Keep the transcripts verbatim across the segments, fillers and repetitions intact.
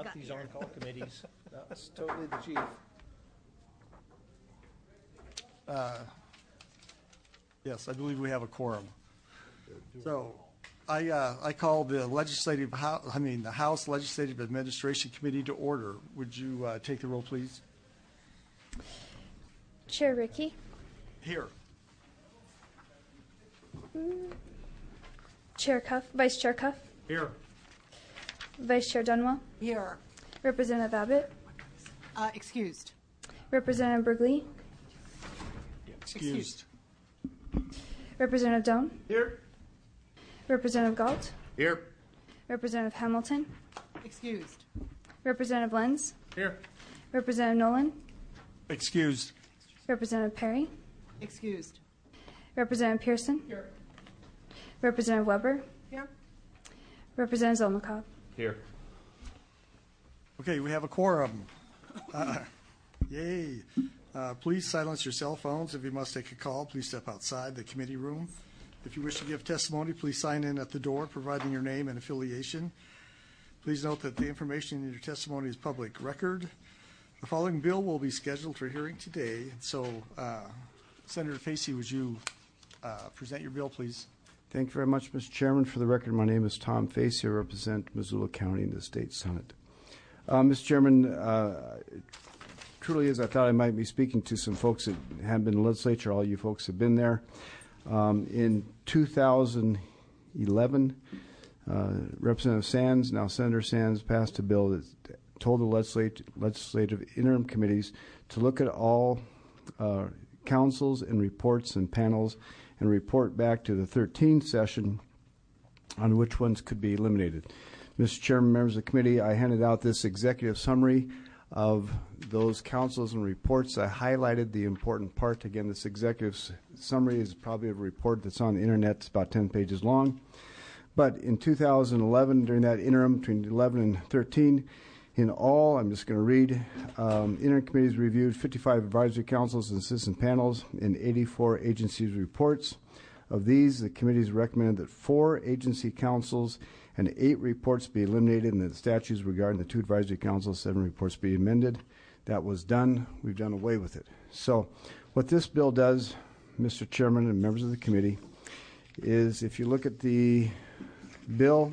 these on-call committees. That's totally the chief. Uh, yes, I believe we have a quorum. So I, uh, I call the legislative, House, I mean, the House Legislative Administration Committee to order. Would you uh, take the roll, please? Chair Ricky. Here. Mm. Chair Cuff, Vice Chair Cuff. Here. Vice Chair Dunwell. Here. Representative Abbott. Uh, excused. Representative Burgley. Excused. Representative Doan. Here. Representative Galt. Here. Representative Hamilton. Excused. Representative Lenz. Here. Representative Nolan. Excused. Representative Perry. Excused. Representative Pearson. Here. Representative Weber. Here. Representative Zolnikov. Here. Okay, we have a quorum. Uh, yay. Uh, please silence your cell phones. If you must take a call, please step outside the committee room. If you wish to give testimony, please sign in at the door, providing your name and affiliation. Please note that the information in your testimony is public record. The following bill will be scheduled for hearing today. So, uh, Senator Facey, would you uh, present your bill, please? Thank you very much, Mister Chairman. For the record, my name is Tom Facey. I represent Missoula County in the State Senate. Uh, Mister Chairman, uh, truly is I thought I might be speaking to some folks that have been in the legislature. All you folks have been there. Um, in two thousand eleven, uh, Representative Sands, now Senator Sands, passed a bill that told the legislative, legislative interim committees to look at all uh, councils and reports and panels and report back to the thirteenth session on which ones could be eliminated. Mister Chairman, members of the committee, I handed out this executive summary of those councils and reports. I highlighted the important part. Again, this executive s- summary is probably a report that's on the internet. It's about ten pages long. But in two thousand eleven, during that interim between eleven and thirteen, in all, I'm just going to read, um, interim committees reviewed fifty-five advisory councils and citizen panels and eighty-four agencies reports. Of these, the committees recommended that four agency councils and eight reports be eliminated, and that the statutes regarding the two advisory councils, seven reports be amended. That was done. We've done away with it. So what this bill does, Mister Chairman and members of the committee, is if you look at the bill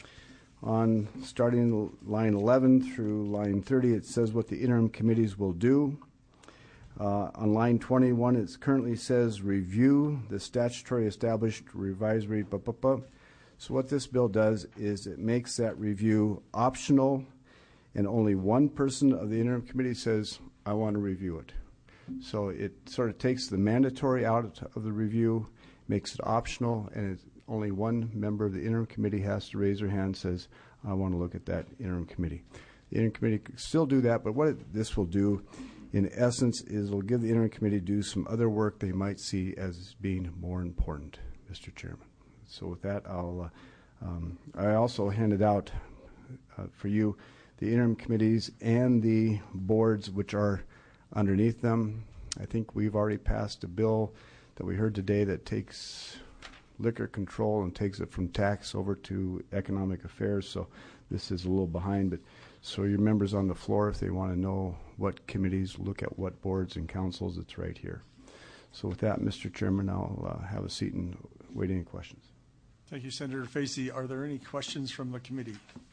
on starting line eleven through line thirty, it says what the interim committees will do. Uh, on line twenty-one, it currently says review the statutory established revisory. Blah, blah, blah. So what this bill does is it makes that review optional, and only one person of the interim committee says, I want to review it. So it sort of takes the mandatory out of the review, makes it optional, and it's only one member of the interim committee has to raise their hand and says, I want to look at that interim committee. The interim committee can still do that, but what it, this will do, in essence, is it'll give the interim committee to do some other work they might see as being more important, Mister Chairman. So with that, I'll, uh, um, I also handed out uh, for you the interim committees and the boards which are underneath them. I think we've already passed a bill that we heard today that takes liquor control and takes it from tax over to economic affairs. So this is a little behind, but so your members on the floor, if they want to know what committees look at what boards and councils, it's right here. So with that, Mister Chairman, I'll uh, have a seat and wait any questions. Thank you, Senator Facey. Are there any questions from the committee?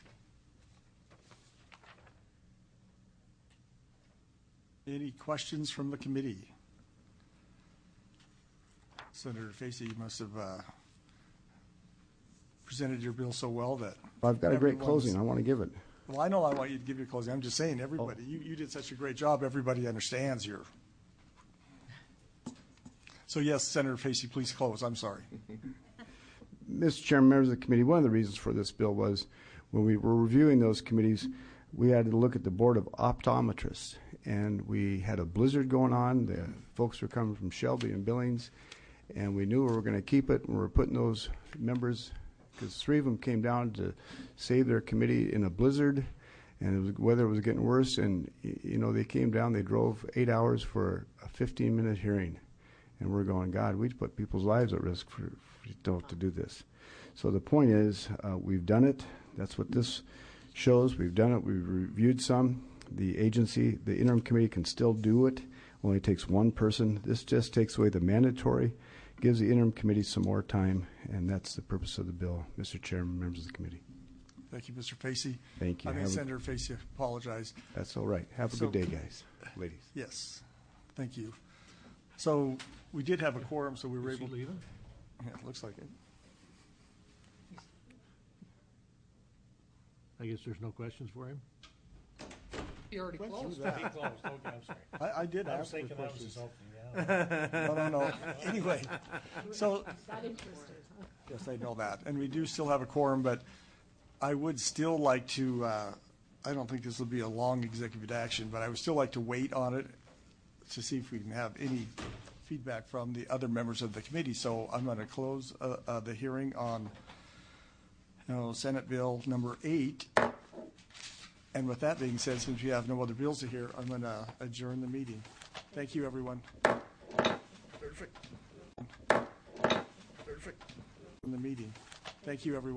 Any questions from the committee? Senator Facey, you must have uh, presented your bill so well that Well, I've got a great everyone's- closing. I want to give it. Well, I know I want you to give your closing. I'm just saying, everybody, Oh. you, you did such a great job. Everybody understands your. So yes, Senator Facey, please close. I'm sorry. Mister Chairman, members of the committee, one of the reasons for this bill was when we were reviewing those committees, we had to look at the board of optometrists, and we had a blizzard going on. The folks were coming from Shelby and Billings, and we knew we were going to keep it, and we were putting those members, because three of them came down to save their committee in a blizzard, and it was, weather was getting worse, and you know they came down, they drove eight hours for a fifteen minute hearing, and we're going, God, we put people's lives at risk for, for to, to do this. So the point is, uh, we've done it. That's what this shows. We've done it. We've reviewed some. The agency, the interim committee can still do it. Only takes one person. This just takes away the mandatory, gives the interim committee some more time, and that's the purpose of the bill, Mister Chairman, members of the committee. Thank you, Mister Facey. Thank you. I mean, Have a- Senator Facey, apologize. That's all right. Have a So- good day, guys, ladies. Yes, thank you. So we did have a quorum, so we were Is he able. leaving? Yeah, it looks like it. I guess there's no questions for him? You already closed. He closed, okay, I'm sorry. I, I did I was ask for thinking that was questions. his opening, yeah. No, no, no. Anyway, so. Yes, I know that. And we do still have a quorum, but I would still like to, uh, I don't think this will be a long executive action, but I would still like to wait on it to see if we can have any feedback from the other members of the committee. So I'm going to close uh, uh, the hearing on, you know, Senate Bill number eight. And with that being said, since we have no other bills to hear, I'm going to adjourn the meeting. Thank you, everyone. Perfect. Perfect. In the meeting. Thank you, everyone.